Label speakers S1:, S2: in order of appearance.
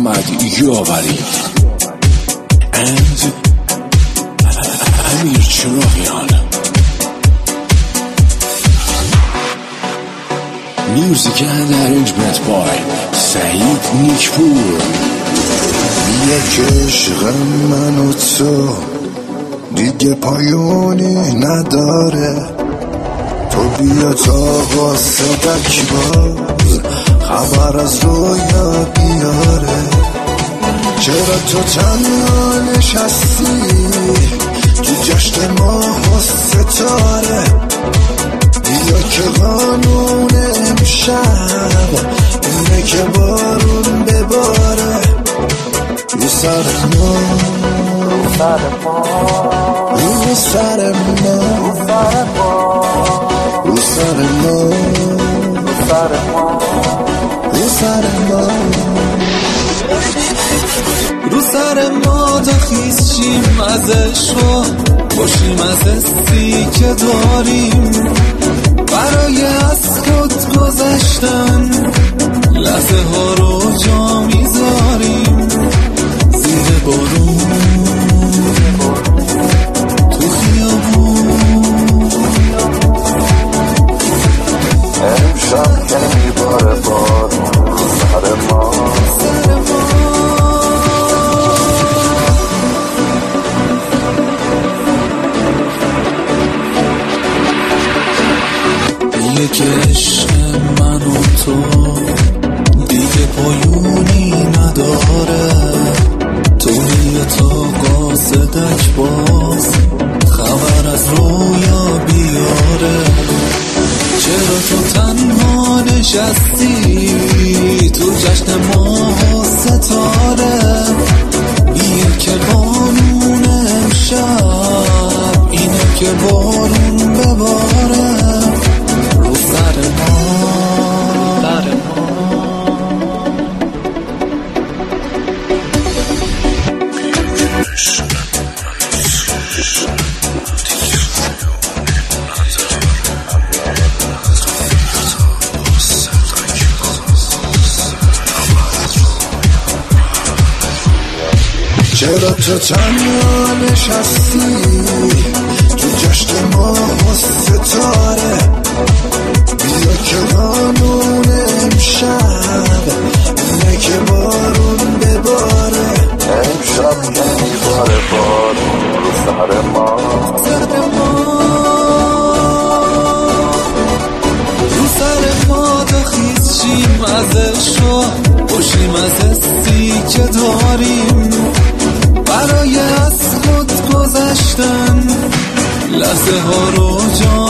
S1: محمد یاوری and امیر چراغیان. Music and arrangement by سعید نیکپور.
S2: یک عشق من و تو دیگه پایونی نداره، تو بیا تا واسدک باز خبر از رویا بیاره. چرا تو تنها نشستی تو جشن ماه و ستاره؟ بیا که قانون امشب اینه که بارون بباره رو سر ما، رو سر ما، رو سر ما، رو سر ما،
S3: رو سر ما تا خیز شیم از عشق باشیم از حسی که داریم، برای از خود گذشتن لحظه ها رو جا میذاریم. زیر بارون تو خیابون
S2: امشب که میباره بارون رو سر ما،
S3: یک عشق من و تو دیگه پایونی نداره، تو بیا تا قاصدک باز خبر از رویا بیاره. چرا تو تنها نشستی تو جشن ماه و ستاره؟ بیا که قانون امشب اینه که بارون بباره رو سر ما.
S2: چرا تو تنها نشستی تو جشن ماه و ستاره؟ بیا که قانون امشب اینه که بارون بباره. امشب که میباره بارون رو سر ما،
S3: رو سر ما تا خیز شیم از عشق باشیم از حسی که داریم، برای از خود گذشتن لحظه ها رو جا